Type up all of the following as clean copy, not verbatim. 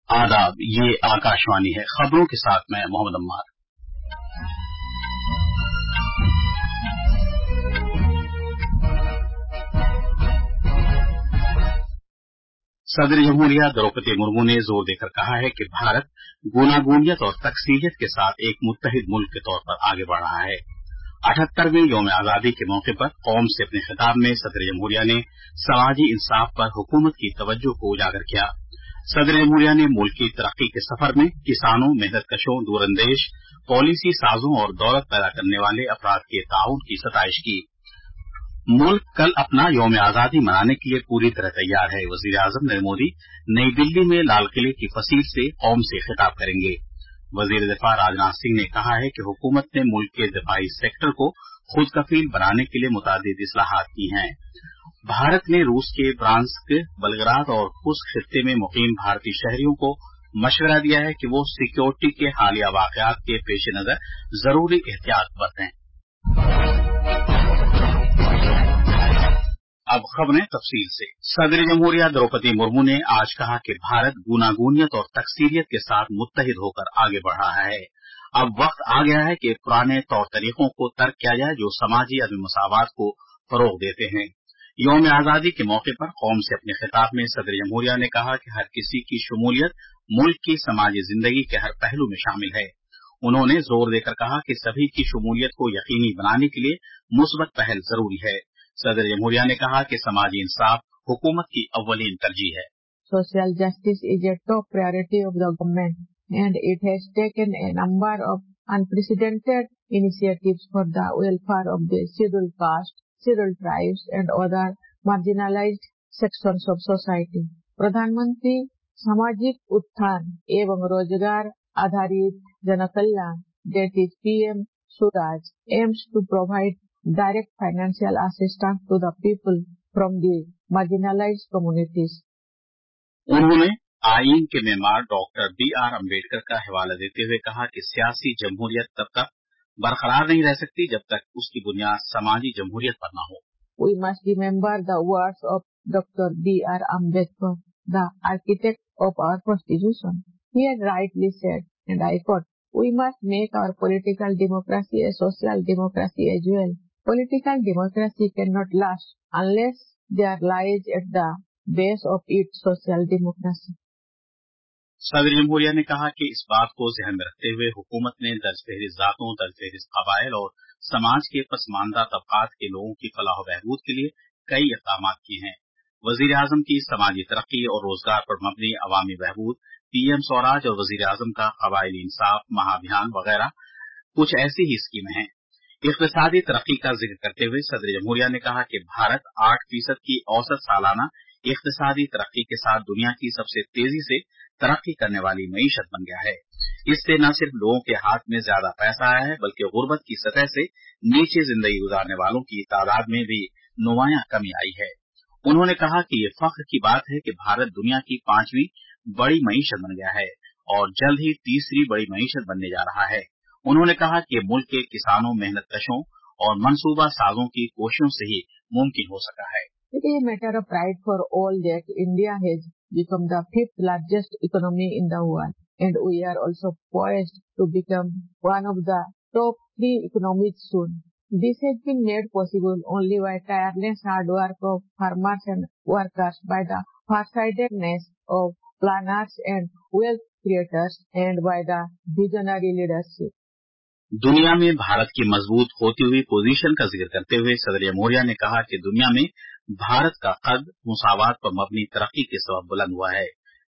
आदाब, ये आकाशवाणी है। खबरों के साथ मैं मोहम्मद अम्मार। सदर जमहूरिया द्रौपदी मुर्मू ने जोर देकर कहा है कि भारत गूनागूनियत और तकसीदियत के साथ एक मुत्तहिद मुल्क के तौर पर आगे बढ़ रहा है। 78वें यौम आजादी के मौके पर कौम से अपने खिताब में सदर जमहूरिया ने समाजी इंसाफ पर हुकूमत की तवज्जो को उजागर किया। सदर जमहूरिया ने मुल्क की तरक्की के सफर में किसानों, मेहनतकशों, दूरंदेश, पॉलिसी साजों और दौलत पैदा करने वाले अफराद के ताउन की सताइश की। मुल्क कल अपना यौम आजादी मनाने के लिए पूरी तरह तैयार है। वजीर आजम नरेंद्र मोदी नई दिल्ली में लाल किले की फसील से कौम से खिताब करेंगे। वजीर दिफा राजनाथ सिंह ने कहा है कि हुकूमत ने मुल्क के दिफाई सेक्टर को खुद कफील बनाने के लिए मुतादिद इस्लाहात की हैं। भारत ने रूस के ब्रांस्क, बलग्राद और कुर्स्क खित्ते में मुकीम भारतीय शहरियों को मशवरा दिया है कि वो सिक्योरिटी के हालिया वाकयात के पेश नजर जरूरी एहतियात बरतें। अब खबरें तफसील से। सदर जमहूरिया द्रौपदी मुर्मू ने आज कहा कि भारत गूनागूनियत और तकसीदियत के साथ मुत्तहिद होकर आगे बढ़ रहा है। अब वक्त आ गया है कि पुराने तौर तरीकों को तर्क किया जाए जो समाजी अदम मसावत को फरोग देते हैं। यौम आजादी के मौके पर कौम से अपने खिताब में सदर जमहूरिया ने कहा कि हर किसी की शमूलियत मुल्क की समाजी जिंदगी के हर पहलू में शामिल है। उन्होंने जोर देकर कहा कि सभी की शमूलियत को यकीनी बनाने के लिए मुस्बत पहल जरूरी है। सदर जमहूरिया ने कहा कि समाजी इंसाफ हुकूमत की अव्वलीन तरजीह है। Social justice is a top priority of the government and it has taken a number of unprecedented initiatives for the welfare of the scheduled caste, scheduled tribes and other marginalized sections of society. प्रधानमंत्री सामाजिक उत्थान एवं रोजगार आधारित जनकल्याण, that is PM Suraj, aims to provide direct financial assistance to the people from the marginalized communities. उन्होंने आईन के मेमार डॉक्टर B.R. अम्बेडकर का हवाला देते हुए कहा कि सियासी जमहूरियत तब तक बरकरार नहीं रह सकती जब तक उसकी बुनियाद समाजी जमहूरियत पर न हो। We must remember the words of Dr. B.R. Ambedkar, the architect of our constitution. He had rightly said, and I quote, "We must make our political democracy a social democracy as well. Political democracy cannot last unless there lies at the base of it social democracy." सदर जमहूरिया ने कहा कि इस बात को ध्यान में रखते हुए हुकूमत ने दर्ज-फहरिस्त जातों, दर्ज-फहरिस्त कबाइल और समाज के पसमानदा तबकात के लोगों की फलाह बहबूद के लिए कई इक़दाम किए हैं। वजीर आजम की समाजी तरक्की और रोजगार पर मबनी अवामी बहबूद, PM स्वराज और वजीर आजम का कबाइली इंसाफ महाअभियान वगैरह कुछ ऐसी ही स्कीमें हैं। इक़्तिसादी तरक्की का जिक्र करते हुए सदर जमहूरिया ने कहा कि भारत 8% की औसत सालाना इक़्तिसादी तरक्की के साथ दुनिया की सबसे तेजी से तरक्की करने वाली मईशत बन गया है। इससे न सिर्फ लोगों के हाथ में ज्यादा पैसा आया है बल्कि गुर्बत की सतह से नीचे जिंदगी गुजारने वालों की तादाद में भी नुमायां कमी आई है। उन्होंने कहा कि ये फख्र की बात है कि भारत दुनिया की 5वीं बड़ी मईशत बन गया है और जल्द ही तीसरी बड़ी मईशत बनने जा रहा है। उन्होंने कहा कि मुल्क के किसानों, मेहनतकशों और मनसूबा साजों की कोशिशों से ही मुमकिन हो सका है। It is a matter of pride for all that India has become the 5th largest economy in the world, and we are also poised to become one of the top 3 economies soon. This has been made possible only by tireless hard work of farmers and workers, by the farsightedness of planners and wealth creators, and by the visionary leadership. दुनिया में भारत की मजबूत होती हुई position का जिक्र करते हुए सदर जमहूरिया ने कहा कि दुनिया में भारत का कद मुसावात पर मबनी तरक्की के सबब बुलंद हुआ है।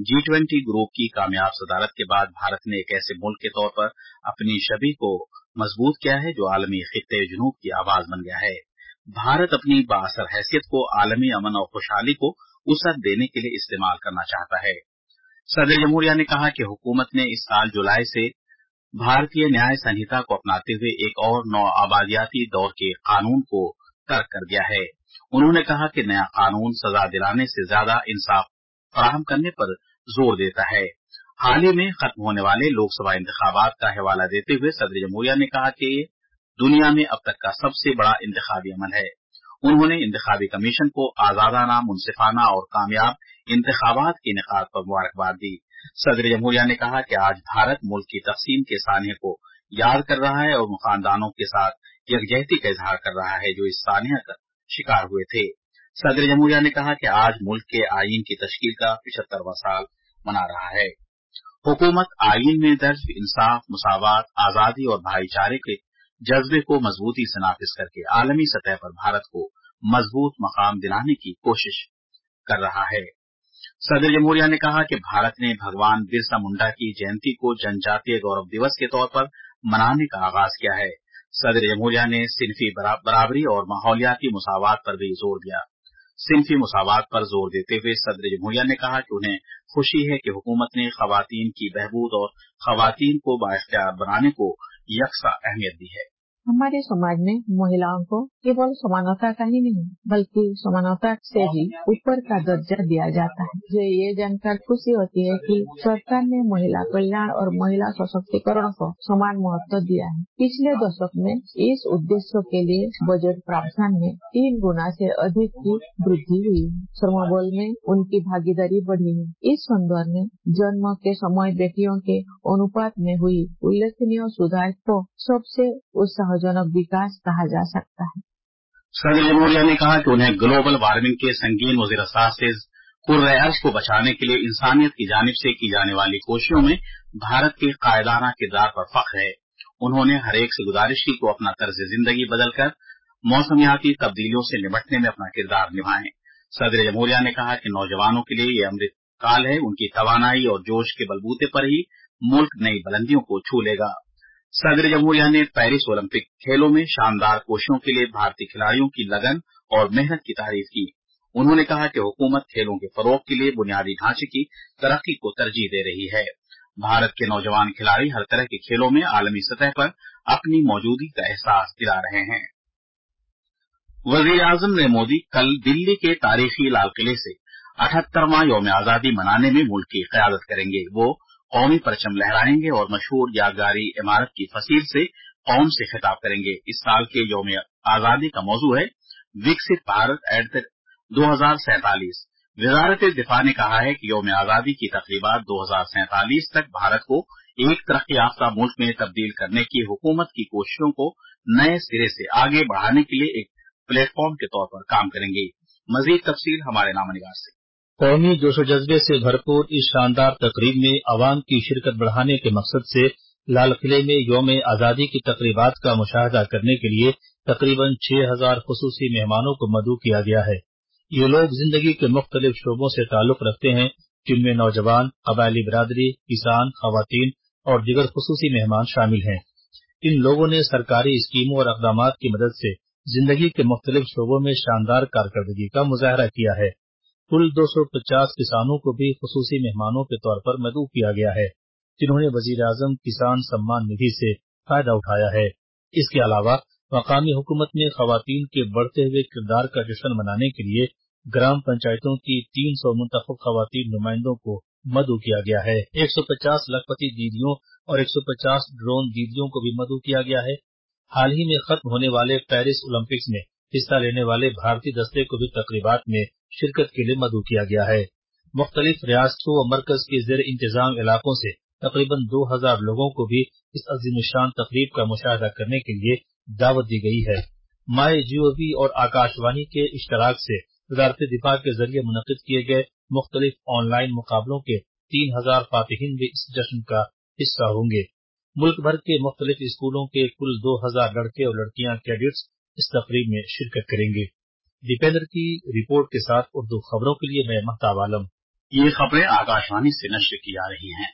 G20 ग्रुप की कामयाब सदारत के बाद भारत ने एक ऐसे मुल्क के तौर पर अपनी छवि को मजबूत किया है जो आलमी खित्ते जुनूब की आवाज बन गया है। भारत अपनी बाअसर हैसियत को आलमी अमन और खुशहाली को वुसअत देने के लिए इस्तेमाल करना चाहता है। सदर जमहूरिया ने कहा कि हुकूमत ने इस साल जुलाई से भारतीय न्याय संहिता को अपनाते हुए एक और नौ आबादियाती दौर के कानून को तर्क कर दिया है। उन्होंने कहा कि नया कानून सजा दिलाने से ज्यादा इंसाफ फराहम करने पर जोर देता है। हाल ही में खत्म होने वाले लोकसभा इंतखाबात का हवाला देते हुए सदर जमहूरिया ने कहा कि ये दुनिया में अब तक का सबसे बड़ा इंतखाबी अमल है। उन्होंने इंतखाबी कमीशन को आजादाना, मुनसिफाना और कामयाब इंतखाबात के इनेकाद पर मुबारकबाद दी। सदर जमहूरिया ने कहा कि आज भारत मुल्क की तकसीम के सानिए को याद कर रहा है और खानदानों के साथ यकजहती का इजहार कर रहा है जो इस सानिया का शिकार हुए थे। सदर जमहूरिया ने कहा कि आज मुल्क के आईन की तश्कील का 75वां साल मना रहा है। हुकूमत आईन में दर्ज इंसाफ, मुसावात, आजादी और भाईचारे के जज्बे को मजबूती से नाफिज करके आलमी सतह पर भारत को मजबूत मकाम दिलाने की कोशिश कर रहा है। सदर जमहूरिया ने कहा कि भारत ने भगवान बिरसा मुंडा की जयंती को जनजातीय गौरव दिवस के तौर पर मनाने का आगाज किया है। सदर जमहूरिया ने सिनफी बराबरी और माहौलियाती मुसावात पर भी जोर दिया। सिनफी मुसावात पर जोर देते हुए सदर जमहूरिया ने कहा कि उन्हें खुशी है कि हुकूमत ने खवातीन की बहबूद और खवातीन को बाइख्तियार बनाने को यकसा अहमियत दी है। हमारे समाज में महिलाओं को केवल समानता का ही नहीं बल्कि समानता से भी ऊपर का दर्जा दिया जाता है। मुझे ये जानकर खुशी होती है कि सरकार ने महिला कल्याण और महिला सशक्तिकरण को समान महत्व दिया है। पिछले दशक में इस उद्देश्य के लिए बजट प्रावधान में 3 गुना से अधिक की वृद्धि हुई है। श्रमबल में उनकी भागीदारी बढ़ी है। इस संदर्भ में जन्म के समय बेटियों के अनुपात में हुई उल्लेखनीय सुधार को सबसे उत्साहजनक विकास कहा जा सकता है। सदर जमहूरिया ने कहा कि उन्हें ग्लोबल वार्मिंग के संगीन मुज़र असरात से कुर्र-ए-अर्ज़ को बचाने के लिए इंसानियत की जानिब से की जाने वाली कोशिशों में भारत के कायदाना किरदार पर फख्र है। उन्होंने हर एक से गुजारिश की कि अपना तर्ज जिंदगी बदलकर मौसमियाती तब्दीलियों से निपटने में अपना किरदार निभाएं। सदर जमहूरिया ने कहा कि नौजवानों के लिए ये अमृत काल है। उनकी तवानाई और जोश के बलबूते पर ही मुल्क नई बुलंदियों को छू लेगा। सदर जमहूरिया ने पेरिस ओलंपिक खेलों में शानदार कोशिशों के लिए भारतीय खिलाड़ियों की लगन और मेहनत की तारीफ की। उन्होंने कहा कि हुकूमत खेलों के फरोग के लिए बुनियादी ढांचे की तरक्की को तरजीह दे रही है। भारत के नौजवान खिलाड़ी हर तरह के खेलों में आलमी सतह पर अपनी मौजूदगी का एहसास दिला रहे हैं। वजीर-ए-आजम नरेंद्र मोदी कल दिल्ली के तारीखी लाल किले से 78वां यौम आजादी मनाने में मुल्क की क़यादत करेंगे। वो कौमी परचम लहराएंगे और मशहूर यादगारी इमारत की फसील से कौम से खिताब करेंगे। इस साल के यौम आजादी का मौजू है विकसित भारत एट 2047। वजारत दिफा ने कहा है कि यौम आजादी की तकरीबात 2047 तक भारत को एक तरक्की याफ्ता मुल्क में तब्दील करने की हुकूमत की कोशिशों को नए सिरे से आगे बढ़ाने के लिए एक प्लेटफॉर्म के तौर पर काम करेंगे। मजीद तफसील हमारे नामनिगार से। कौमी जोशो जज्बे से भरपूर इस शानदार तकरीब में अवाम की शिरकत बढ़ाने के मकसद से लाल किले में यौम आजादी की तकरीबात का मुशाहदा करने के लिए तकरीबन 6000 खुसूसी मेहमानों को मदऊ किया गया है। ये लोग जिंदगी के मुख्तलिफ शोबों से ताल्लुक रखते हैं, जिनमें नौजवान, कबायली बिरादरी, किसान, खवातीन और दीगर खुसूसी मेहमान शामिल हैं। इन लोगों ने सरकारी स्कीमों और इक़दामात की मदद से जिंदगी के मुख्तलिफ शोबों में शानदार कारकर्दगी का मुजाहरा किया है। कुल 250 किसानों को भी खुसूसी मेहमानों के तौर पर मदऊ किया गया है, जिन्होंने वजीर आजम किसान सम्मान निधि से फायदा उठाया है। इसके अलावा मकामी हुकूमत में खवातीन के बढ़ते हुए किरदार का जश्न मनाने के लिए ग्राम पंचायतों की 300 मुंतखब खवातीन नुमाइंदों को मदऊ किया गया है। 150 लखपति दीदियों और 150 ड्रोन दीदियों को भी मदऊ किया गया है। हाल ही में खत्म होने वाले पेरिस ओलंपिक्स में हिस्सा लेने वाले भारतीय दस्ते को भी तकरीबात में शिरकत के लिए मदऊ किया गया है। मुख्तलिफ रियासतों और मरकज के जेर इंतजाम इलाकों से तकरीबन 2000 लोगों को भी इस अजीमुशान तकरीब का मुशाहदा करने के लिए दावत दी गई है। माई जीओवी और आकाशवाणी के इश्तराक से वजारत दिफा के जरिए मुनक्किद किए गए मुख्तलिफ ऑनलाइन मुकाबलों के 3000 फातिहीन भी इस जश्न का हिस्सा होंगे। मुल्क भर के मुख्तलिफ स्कूलों के कुल 2000 लड़के और लड़कियां कैडेट्स इस तकरीब में शिरकत करेंगे। दीपेंद्र की रिपोर्ट के साथ उर्दू खबरों के लिए मैं महताब आलम। ये खबरें आकाशवाणी से नश्र की जा रही हैं।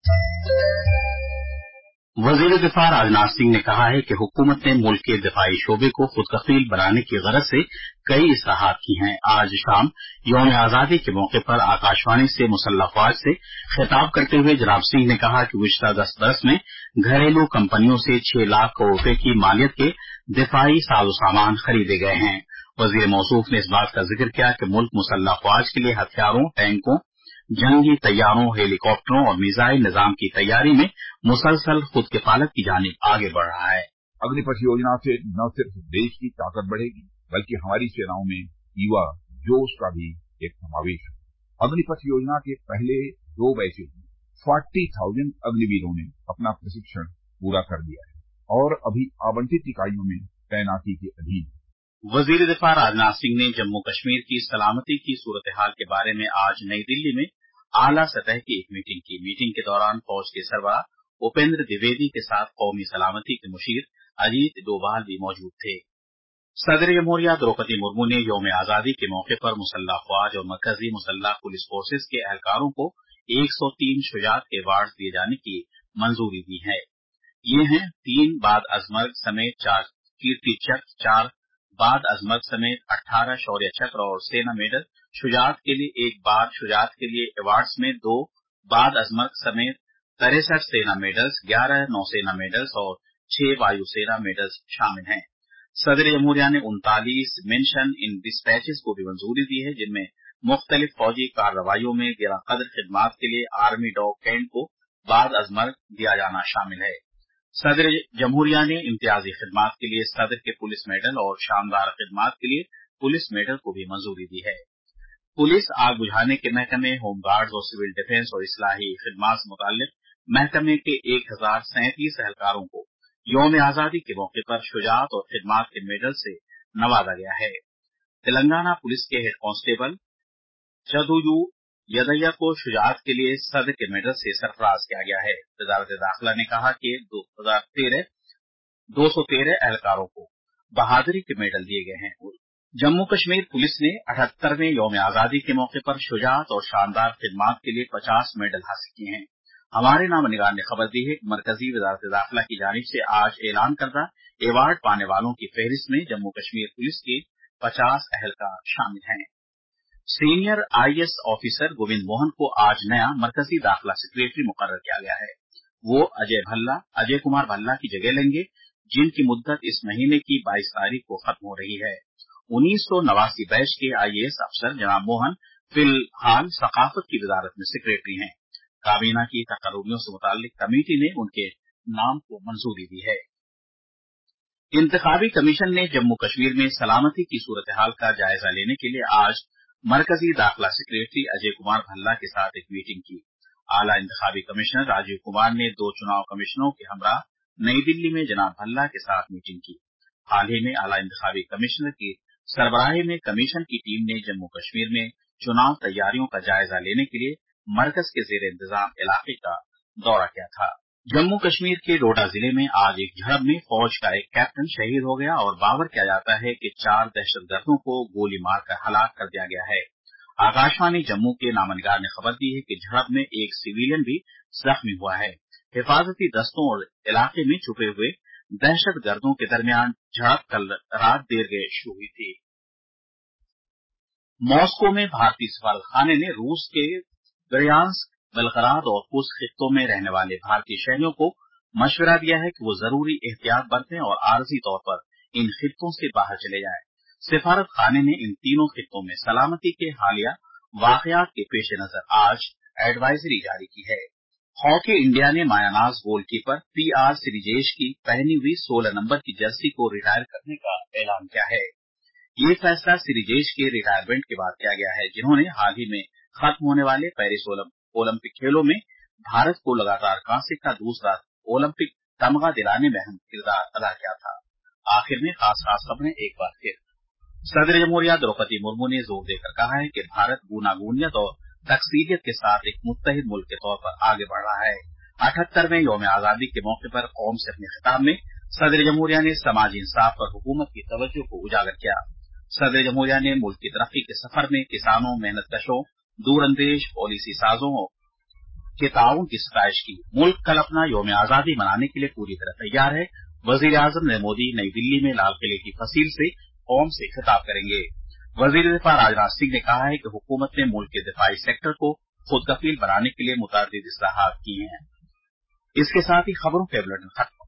वजीर दिफा राजनाथ सिंह ने कहा है कि हुकूमत ने मुल्क के दिफाई शोबे को खुद कफील बनाने की गरज से कई इस्लाहात की हैं। आज शाम यौम आजादी के मौके पर आकाशवाणी से मुसल्लह अफवाज से खिताब करते हुए जनाब सिंह ने कहा कि गुज़िश्ता 10 बरस में घरेलू कंपनियों से 6 लाख करोड़ रुपए की मालियत के दिफाई साजो सामान खरीदे गए हैं। वजीर मौसूफ ने इस बात का जिक्र किया कि मुल्क मुसल्लह अफवाज के लिए हथियारों, टैंकों, जंगी तैयारों, हेलीकॉप्टरों और मिसाइल निजाम की तैयारी में मुसलसल खुद किफालत की जानिब आगे बढ़ रहा है। अग्निपथ योजना से न सिर्फ देश की ताकत बढ़ेगी बल्कि हमारी सेनाओं में युवा जोश का भी एक समावेश है। अग्निपथ योजना के पहले 2 बैचेज में 40,000 अग्निवीरों ने अपना प्रशिक्षण पूरा कर दिया है और अभी आवंटित इकाइयों में तैनाती के अधीन है। वजीर दिफा राजनाथ सिंह ने जम्मू कश्मीर की सलामती की सूरत हाल के बारे में आज नई दिल्ली में आला सतह की एक मीटिंग की। मीटिंग के दौरान फौज के सरबराह उपेंद्र द्विवेदी के साथ कौमी सलामती के मुशीर अजीत डोभाल भी मौजूद थे। सदर जमहूरिया द्रौपदी मुर्मू ने यौम आजादी के मौके पर मुसल्लह अफवाज और मरकजी मुसल्लह पुलिस फोर्सेज के एहलकारों को 103 शुजात अवार्ड दिए जाने की मंजूरी दी है। ये हैं 3 बाद अजमर्ग समेत 4 कीर्ति चक्र, 4 बाद अजमर्ग समेत 18 शौर्य चक्र और सेना मेडल, शुजात के लिए 1 बाद शुजात के लिए अवार्ड्स में 2 बाद अजमर्ग समेत 63 सेना मेडल्स, 11 नौसेना मेडल्स और 6 वायुसेना मेडल्स शामिल हैं। सदर जमहूरिया ने 39 मेंशन इन डिस्पैचेस को भी मंजूरी दी है, जिनमें मुख्तलिफ फौजी कार्रवाइयों में गिरा कदर खिदमात के लिए आर्मी डॉग कैंट को बाद अजमर्ग दिया जाना शामिल है। सदर जमहूरिया ने इम्तियाजी खिदमात के लिए सदर के पुलिस मेडल और शानदार खिदमात के लिए पुलिस मेडल को भी मंजूरी दी है। पुलिस, आग बुझाने के महकमे, होमगार्ड्स और सिविल डिफेंस और इस्लाही खिदमात से मुताल्लिक महकमे के 1037 एहलकारों को यौम आजादी के मौके पर शुजात और खिदमात के मेडल से नवाजा गया है। तेलंगाना पुलिस के हेड कांस्टेबल चदुयू यदैया को शुजात के लिए सदर के मेडल से सरफराज किया गया है। वजारत दाखिला ने कहा कि 213 एहलकारों को बहादुरी के मेडल दिए गए हैं। जम्मू कश्मीर पुलिस ने 78वें यौम आजादी के मौके पर शुजात और शानदार खिदमात के लिए 50 मेडल हासिल किए हैं। हमारे नामनिगार ने खबर दी है कि मरकजी वजारत दाखिला की जानिब से आज ऐलान करदा अवार्ड पाने वालों की फहरिस्त में जम्मू कश्मीर पुलिस के 50 एहलकार शामिल हैं। Senior IAS officer Govind Mohan को आज नया मरकजी दाखिला सेक्रेटरी मुकर्रर किया गया है। वो अजय कुमार भल्ला की जगह लेंगे, जिनकी मुद्दत इस महीने की 22 तारीख को खत्म हो रही है। 1989 बैच के आईएएस अफसर जनाब मोहन फिलहाल सकाफत की वजारत में सेक्रेटरी हैं। काबीना की तकर्रुरियों से मुताल्लिक कमेटी ने उनके नाम को मंजूरी दी है। इंतखाबी कमीशन ने जम्मू कश्मीर में सलामती की सूरत हाल का जायजा लेने के लिए आज मरकजी दाखिला सेक्रेटरी अजय कुमार भल्ला के साथ एक मीटिंग की। आला इंतखाबी कमिश्नर राजीव कुमार ने 2 चुनाव कमिश्नरों के हमरा नई दिल्ली में जनाब भल्ला के साथ मीटिंग की। हाल ही में आला इंतखाबी कमिश्नर की सरबराही में कमीशन की टीम ने जम्मू कश्मीर में चुनाव तैयारियों का जायजा लेने के लिए मरकज के जेर इंतजाम इलाके का दौरा किया था। जम्मू कश्मीर के डोडा जिले में आज एक झड़प में फौज का एक कैप्टन शहीद हो गया और बावर किया जाता है कि 4 दहशतगर्दों को गोली मारकर हलाक कर दिया गया है। आकाशवाणी जम्मू के नामनिगार ने खबर दी है कि झड़प में एक सिविलियन भी जख्मी हुआ है। हिफाजती दस्तों और इलाके में छुपे हुए दहशतगर्दों के दरमियान झड़प कल रात देर गए शुरू हुई थी। मॉस्को में भारतीय सफारतखाने ने रूस के ब्रयांस्क, बेलग्राद और कुर्स्क खित्तों में रहने वाले भारतीय शहरियों को मशवरा दिया है कि वो जरूरी एहतियात बरतें और आरजी तौर पर इन खित्तों से बाहर चले जाएं। सिफारत खाने ने इन तीनों खित्तों में सलामती के हालिया वाकयात के पेश नजर आज एडवाइजरी जारी की है। हॉकी इंडिया ने मायानाज गोलकीपर पीआर सिरिजेश की पहनी हुई 16 नंबर की जर्सी को रिटायर करने का ऐलान किया है। ये फैसला सिरिजेश के रिटायरमेंट के बाद किया गया है, जिन्होंने हाल ही में खत्म होने वाले पेरिस ओलंपिक खेलों में भारत को लगातार कांसे का दूसरा ओलंपिक तमगा दिलाने में अहम किरदार अदा किया था। आखिर में खास खबरें एक बार फिर। सदर जमहूरिया द्रौपदी मुर्मू ने जोर देकर कहा है कि भारत गूनागूनियत और तकसीदियत के साथ एक मुत्तहिद मुल्क के तौर पर आगे बढ़ रहा है। 78वें यौम आजादी के मौके पर कौम से अपने खिताब में सदर जमहूरिया ने समाजी इंसाफ पर हुकूमत की तवज्जो को उजागर किया। सदर जमहूरिया ने मुल्क की तरक्की के सफर में किसानों, मेहनतकशों, दूरअंदेश पॉलिसी साजों के ताउन की सताइश की। मुल्क कल अपना यौम आजादी मनाने के लिए पूरी तरह तैयार है। वजीर आजम नरेंद्र मोदी नई दिल्ली में लाल किले की फसील से कौम से खिताब करेंगे। वजीर दिफा राजनाथ सिंह ने कहा है कि हुकूमत ने मुल्क के दिफाई सेक्टर को खुद कफील बनाने के लिए मुतअद्दिद इस्लाहात किए हैं। इसके साथ ही खबरों के बुलेटिन खत्म।